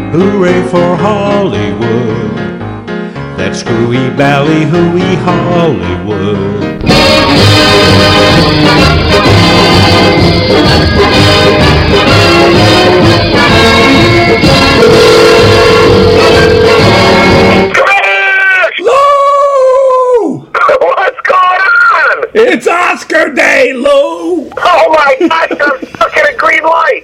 Hooray for Hollywood. That screwy ballyhooey Hollywood. Lou! What's going on? It's Oscar Day, Lou! Oh my gosh, I'm stuck in a green light.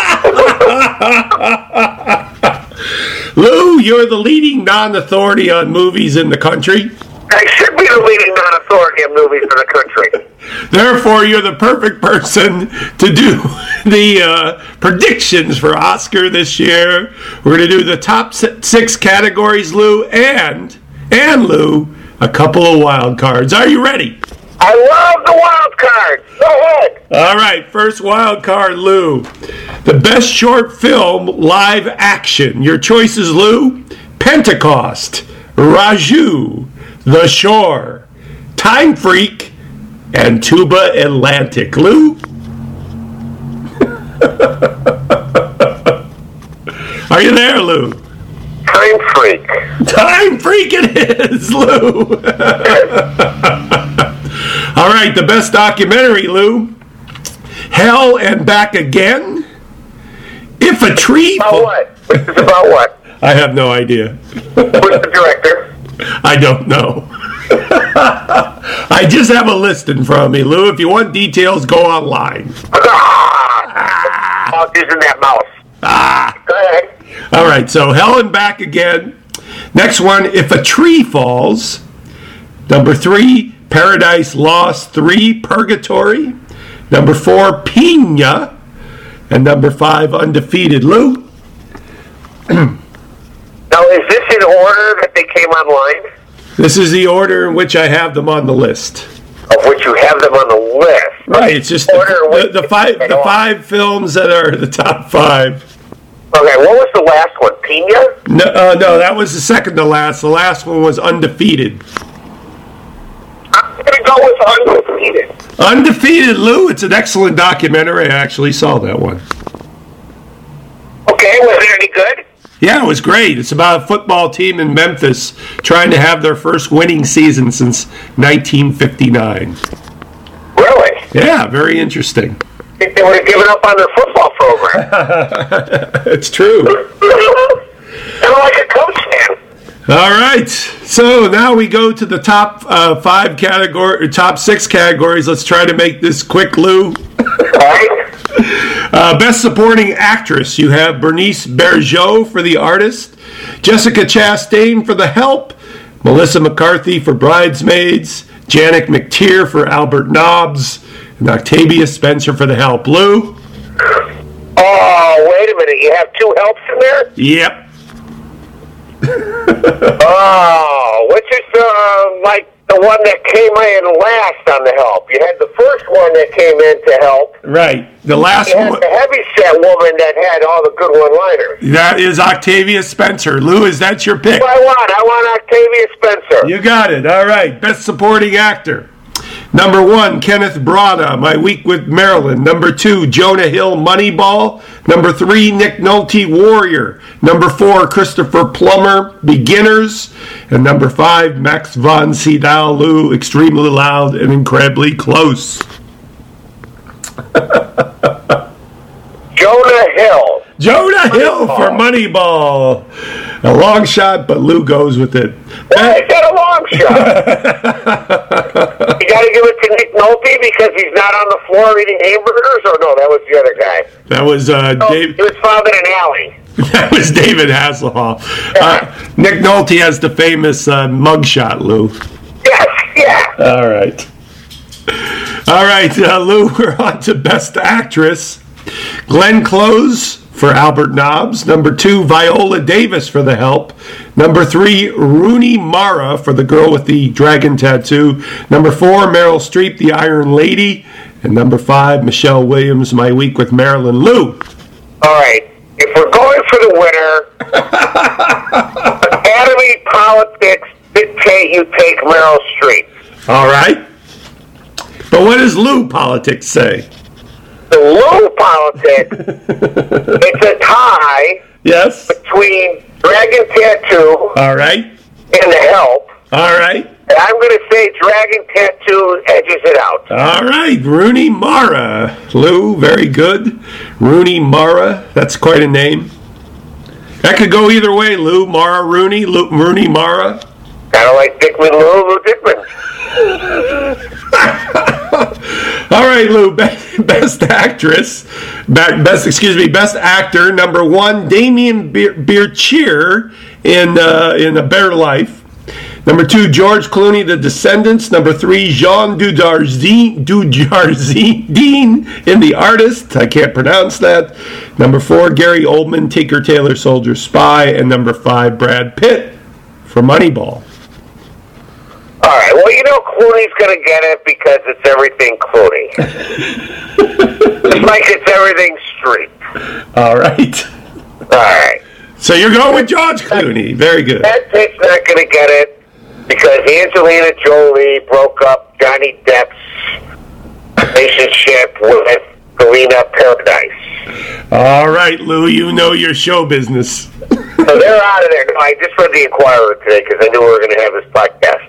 Lou, you're the leading non-authority on movies in the country. I should be the leading non-authority of movies in the country. Therefore, you're the perfect person to do the predictions for Oscar this year. We're going to do the top 6 categories, Lou, and Lou, a couple of wild cards. Are you ready? I love the wild card. Go ahead. All right, first wild card, Lou. The best short film live action. Your choices, Lou: Pentecost, Raju, The Shore, Time Freak, and Tuba Atlantic. Lou? Are you there, Lou? Time Freak. Time Freak it is, Lou. All right, the best documentary, Lou. Hell and Back Again. If a Tree... About what? This is about what? I have no idea. Who's the director? I don't know. I just have a list in front of me, Lou. If you want details, go online. Oh, using that mouse. Go ahead. All right, so Hell and Back Again. Next one, If a Tree Falls. Number 3, Paradise Lost 3, Purgatory. Number 4, Pina. And number 5, Undefeated. Lou? Now, is this in order that they came online? This is the order in which I have them on the list. Of which you have them on the list. Right, it's just the five films that are the top 5. Okay, what was the last one? Pina? No, that was the second to last. The last one was Undefeated. I'm going to go with Undefeated. Undefeated, Lou. It's an excellent documentary. I actually saw that one. Okay, was it any good? Yeah, it was great. It's about a football team in Memphis trying to have their first winning season since 1959. Really? Yeah, very interesting. I think they would have given up on their football program. It's true. I'm like a coach fan. All right. So now we go to the top 6 categories. Let's try to make this quick, Lou. All right. Best Supporting Actress. You have Bernice Bergeau for The Artist, Jessica Chastain for The Help, Melissa McCarthy for Bridesmaids, Janet McTeer for Albert Nobbs, and Octavia Spencer for The Help. Lou? Oh, wait a minute. You have 2 helps in there? Yep. Oh, which is like the one that came in last on the help. You had the first one that came in to help. Right. The last you had one. the heavyset woman that had all the good one-liners. That is Octavia Spencer. Lou, is that your pick? I want Octavia Spencer. You got it. All right. Best Supporting Actor. Number 1, Kenneth Branagh, My Week with Marilyn. Number 2, Jonah Hill, Moneyball. Number 3, Nick Nolte, Warrior. Number 4, Christopher Plummer, Beginners. And number 5, Max von Sydow, Lou, Extremely Loud and Incredibly Close. Jonah Hill. Jonah Hill for Moneyball. A long shot, but Lou goes with it. Why is that a long shot? You got to give it to Nick Nolte because he's not on the floor eating hamburgers? Or no, that was the other guy. That was Dave. He was found in an alley. That was David Hasselhoff. Nick Nolte has the famous mugshot, Lou. Yes, yeah. All right, Lou, we're on to Best Actress. Glenn Close for Albert Nobbs. Number 2, Viola Davis for The Help. Number 3, Rooney Mara for The Girl with the Dragon Tattoo. Number 4, Meryl Streep, The Iron Lady. And number 5, Michelle Williams, My Week with Marilyn. Lou. All right. If we're going for the winner, Academy politics dictate you take Meryl Streep. All right. But what does Lou politics say? The Lou politics, it's a tie Yes. between Dragon Tattoo All right. and The Help. All right. And I'm going to say Dragon Tattoo edges it out. All right. Rooney Mara. Lou, very good. Rooney Mara. That's quite a name. That could go either way, Lou. Mara Rooney. Rooney Mara. Kind of like Dickman Lou Dickman. All right, Lou. Best actress. Best actor. Number 1, Damien Bichir in A Better Life. Number 2, George Clooney, The Descendants. Number 3, Jean Dujardin in The Artist. I can't pronounce that. Number 4, Gary Oldman, Tinker Tailor Soldier Spy. And number 5, Brad Pitt for Moneyball. All right. Well, Clooney's going to get it because it's everything Clooney. It's like it's everything Streep. All right. All right. So you're going with George Clooney. Very good. Brad Pitt's not going to get it because Angelina Jolie broke up Johnny Depp's relationship with Selena Paradise. All right, Lou, you know your show business. So they're out of there. No, I just read the Inquirer today because I knew we were going to have this podcast.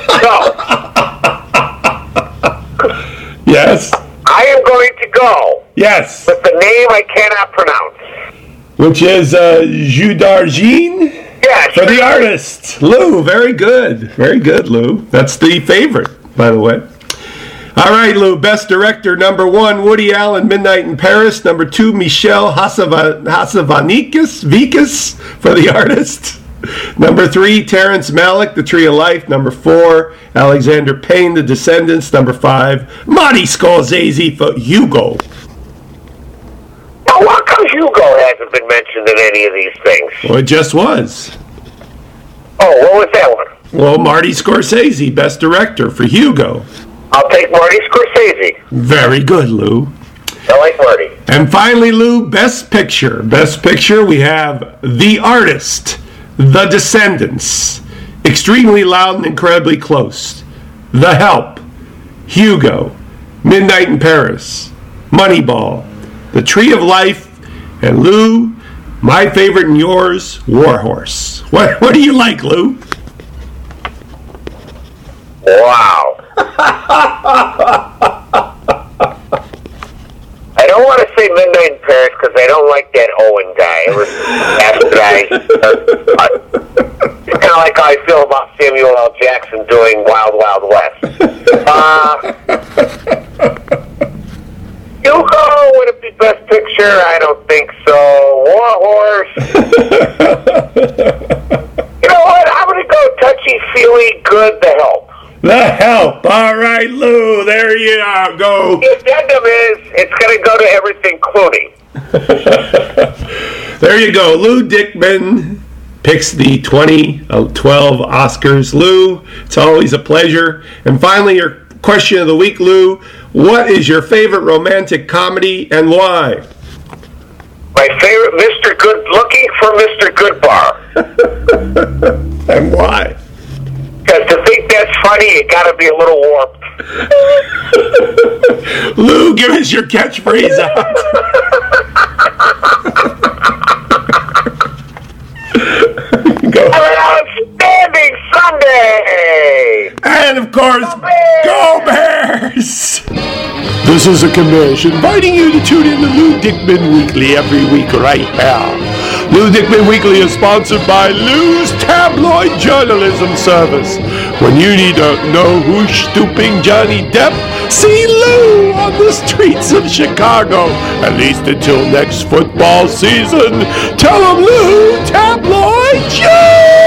So, Yes. I am going to go Yes. with the name I cannot pronounce. Which is Judarjin Yes. for The Artist. Lou, very good. Very good, Lou. That's the favorite, by the way. All right, Lou. Best director. Number 1, Woody Allen, Midnight in Paris. Number 2, Michelle Hassavanikis for The Artist. Number 3, Terrence Malick, The Tree of Life. Number 4, Alexander Payne, The Descendants. Number 5, Marty Scorsese for Hugo. Now, how come Hugo hasn't been mentioned in any of these things? Well, it just was. Oh, what was that one? Well, Marty Scorsese, Best Director for Hugo. I'll take Marty Scorsese. Very good, Lou. I like Marty. And finally, Lou, Best Picture. Best Picture, we have The Artist, The Descendants, Extremely Loud and Incredibly Close, The Help, Hugo, Midnight in Paris, Moneyball, The Tree of Life, and Lou, my favorite and yours, Warhorse. What do you like, Lou? Wow. I don't want to say Midnight in Paris because I don't like that Owen guy. It was it's kind of like how I feel about Samuel L. Jackson doing Wild Wild West. Hugo, would it be Best Picture? I don't think so. Warhorse. You know what? I'm going to go touchy-feely good, The Help. The Help. All right, Lou, there you go. The addendum is, it's going to go to everything Clooney. There you go. Lou Dickman picks the 2012 Oscars. Lou, it's always a pleasure. And finally, your question of the week, Lou. What is your favorite romantic comedy and why? My favorite, Mr. Good, Looking for Mr. Goodbar. And why? Because to think that's funny, you got to be a little warped. Lou, give us your catchphrase out. Go. Have an outstanding Sunday! And of course, Go Bears! This is a commercial inviting you to tune in to Lou Dickman Weekly every week right now. Lou Dickman Weekly is sponsored by Lou's Tabloid Journalism Service. When you need to know who's stooping Johnny Depp, see Lou on the streets of Chicago. At least until next football season. Tell him Lou Tabloid Journalism!